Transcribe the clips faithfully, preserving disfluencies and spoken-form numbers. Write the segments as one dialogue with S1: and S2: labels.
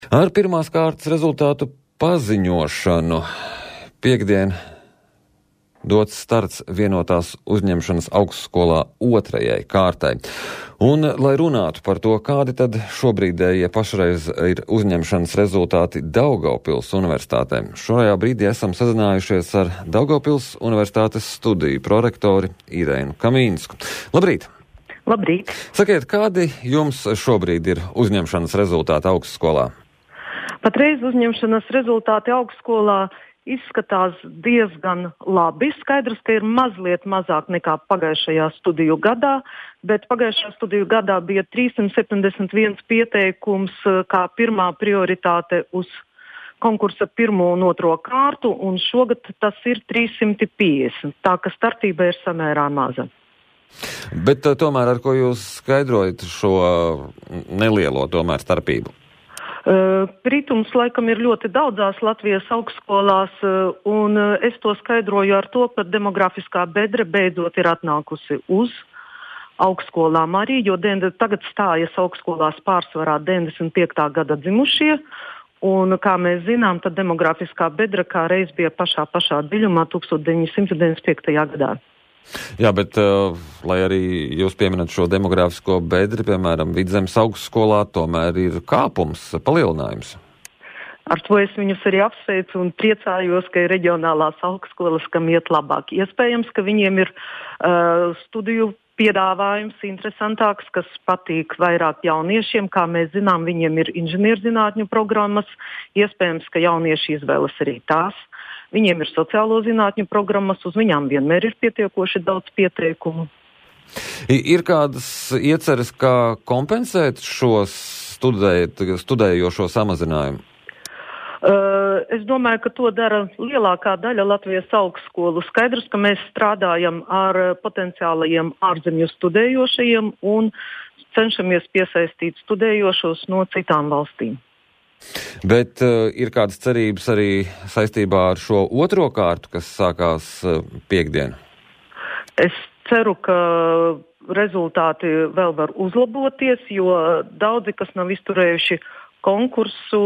S1: Ar pirmās kārtas rezultātu paziņošanu piektdien dots starts vienotās uzņemšanas augstskolā otrajai kārtai. Un, lai runātu par to, kādi tad šobrīdējie pašreiz ir uzņemšanas rezultāti Daugavpils universitātē, šajā brīdī esam sazinājušies ar Daugavpils universitātes studiju prorektori Irēnu Kamīnsku. Labrīt!
S2: Labrīt!
S1: Sakiet, kādi jums šobrīd ir uzņemšanas rezultāti augstskolā?
S2: Patreiz uzņemšanas rezultāti augstskolā izskatās diezgan labi. Skaidrs, ka ir mazliet mazāk nekā pagājušajā studiju gadā, bet pagājušajā studiju gadā bija trīssimt septiņdesmit viens pieteikums kā pirmā prioritāte uz konkursa pirmo un otro kārtu, un šogad tas ir trīssimt piecdesmit, tā ka startība ir samērā maza.
S1: Bet tomēr ar ko jūs skaidrojat šo nelielo tomēr starpību?
S2: Uh, Kritums laikam ir ļoti daudzās Latvijas augstskolās, uh, un uh, es to skaidroju ar to, ka demografiskā bedre beidzot ir atnākusi uz augstskolām arī, jo dende, tagad stājas augstskolās pārsvarā deviņdesmit piektā gada dzimušie, un kā mēs zinām, tad demografiskā bedra kā reiz bija pašā pašā dziļumā deviņdesmit piektajā gadā.
S1: Jā, bet, uh, lai arī jūs pieminat šo demografisko bedri, piemēram, Vidzemes augstskolā, tomēr ir kāpums, palielinājums.
S2: Ar to es viņus arī apsveicu un priecājos, ka ir reģionālās augstskolas, kam iet labāk. Iespējams, ka viņiem ir uh, studiju piedāvājums interesantāks, kas patīk vairāk jauniešiem. Kā mēs zinām, viņiem ir inženierzinātņu programmas. Iespējams, ka jaunieši izvēlas arī tās. Viņiem ir sociālo zinātņu programmas, uz viņām vienmēr ir pietiekoši daudz pieteikumu.
S1: Ir kādas ieceres, kā kompensēt šo studēt, studējošo samazinājumu?
S2: Uh, es domāju, ka to dara lielākā daļa Latvijas augstskolu. Skaidrs, ka mēs strādājam ar potenciālajiem ārzemju studējošajiem un cenšamies piesaistīt studējošos no citām valstīm.
S1: Bet uh, ir kādas cerības arī saistībā ar šo otro kārtu, kas sākās uh, piektdien?
S2: Es ceru, ka rezultāti vēl var uzlaboties, jo daudzi, kas nav izturējuši konkursu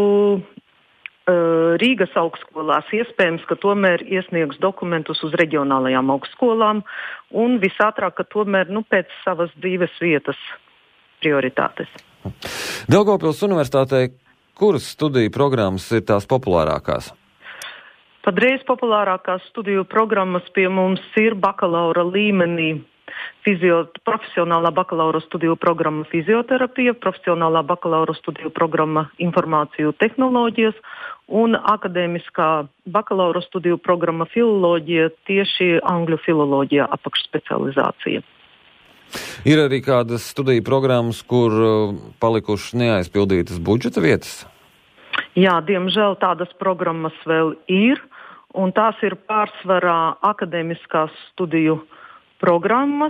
S2: uh, Rīgas augstskolās, iespējams, ka tomēr iesniegs dokumentus uz reģionālajām augstskolām un visātrāk, ka tomēr nu, pēc savas dzīves vietas prioritātes.
S1: Daugavpils universitātei kuras studiju programmas ir tās populārākās?
S2: Patreiz populārākās studiju programmas pie mums ir bakalaura līmenī fizio, profesionālā bakalaura studiju programma fizioterapija, profesionālā bakalaura studiju programma informāciju tehnoloģijas un akadēmiskā bakalaura studiju programma filoloģija, tieši angļu filoloģija apakšspecializācija.
S1: Ir arī kādas studiju programmas, kur palikušas neaizpildītas budžeta vietas?
S2: Jā, diemžēl tādas programmas vēl ir, un tās ir pārsvarā akadēmiskās studiju programmas,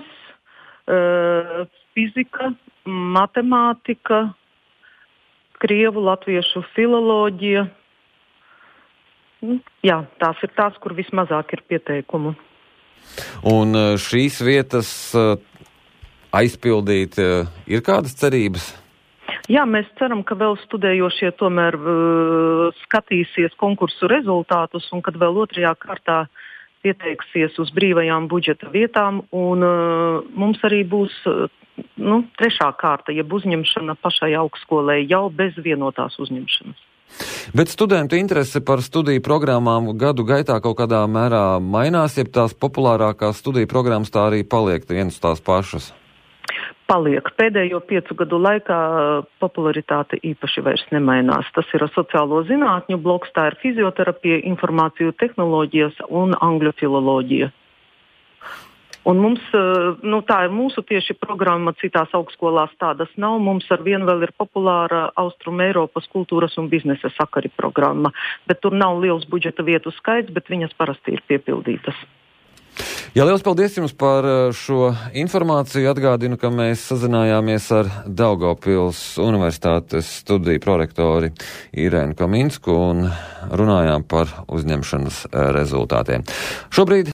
S2: uh, fizika, matemātika, krievu, latviešu filoloģija. Jā, tās ir tās, kur vismazāk ir pieteikumu.
S1: Un šīs vietas aizpildīt, ir kādas cerības?
S2: Jā, mēs ceram, ka vēl studējošie tomēr uh, skatīsies konkursu rezultātus un kad vēl otrajā kārtā pieteiksies uz brīvajām budžeta vietām un uh, mums arī būs uh, nu, trešā kārta, jeb uzņemšana pašai augstskolai jau bez vienotās uzņemšanas.
S1: Bet studentu interese par studiju programmām gadu gaitā kaut kādā mērā mainās, jeb tās populārākās studiju programmas tā arī paliek vienas tās pašas?
S2: Paliek. Pēdējo piecu gadu laikā popularitāte īpaši vairs nemainās. Tas ir sociālo zinātņu bloks, tā ir fizioterapija, informāciju tehnoloģijas un angļu filoloģija. Un mums, nu tā ir mūsu tieši programma, citās augstskolās tādas nav. Mums ar vienu vēl ir populāra Austrum Eiropas kultūras un biznesa sakari programma, bet tur nav liels budžeta vietu skaits, bet viņas parasti ir piepildītas.
S1: Jā, liels paldies jums par šo informāciju. Atgādinu, ka mēs sazinājāmies ar Daugavpils universitātes studiju prorektori Irēnu Kamīnsku un runājām par uzņemšanas rezultātiem. Šobrīd